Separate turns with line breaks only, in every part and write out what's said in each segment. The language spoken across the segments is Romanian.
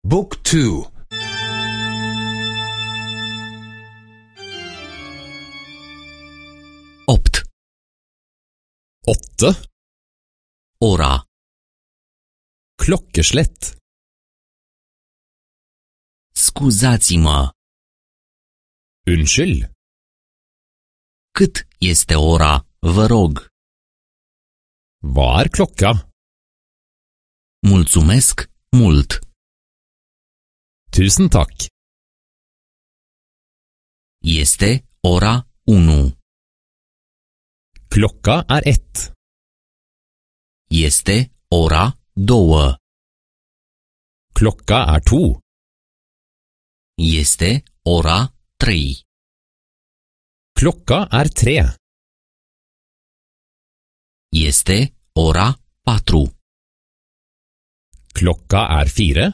Book 2.
8.
8.
Ora.
Klokkeslett.
Scuzați-mă.
Unnskyld.
Cât este ora, vă rog?
Hva klokka?
Mulțumesc mult.
Tusen takk.
Este ora 1.
Klokka 1.
Este ora 2.
Klokka 2.
Este ora 3.
Klokka 3.
Este ora 4.
Klokka 4.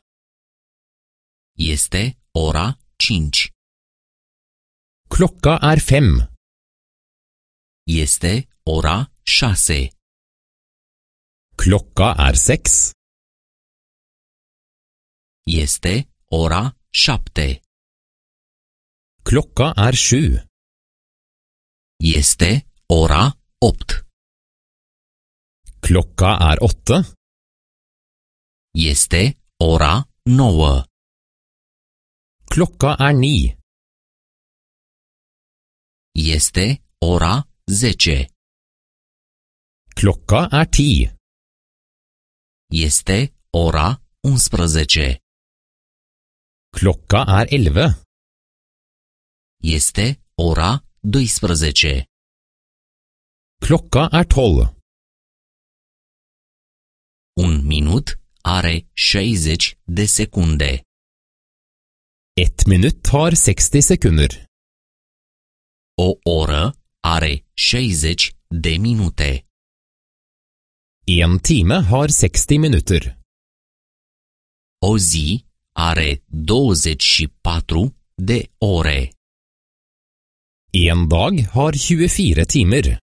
Este ora 5.
Klokka 5.
Este ora 6.
Klokka 6.
Este ora 7.
Klokka 7.
Este ora 8.
Klokka 8.
Este ora 9.
Klokka 9.
Este ora 10.
Klokka 10.
Este ora 11.
Klokka 11.
Este ora 12.
Klokka 12.
Un minut are 60 de secunde.
1 minutt har 60 sekunder.
O oră are 60 de minute.
1 time har 60 minutter.
O zi are 24 de ore.
1 dag har 24 timer.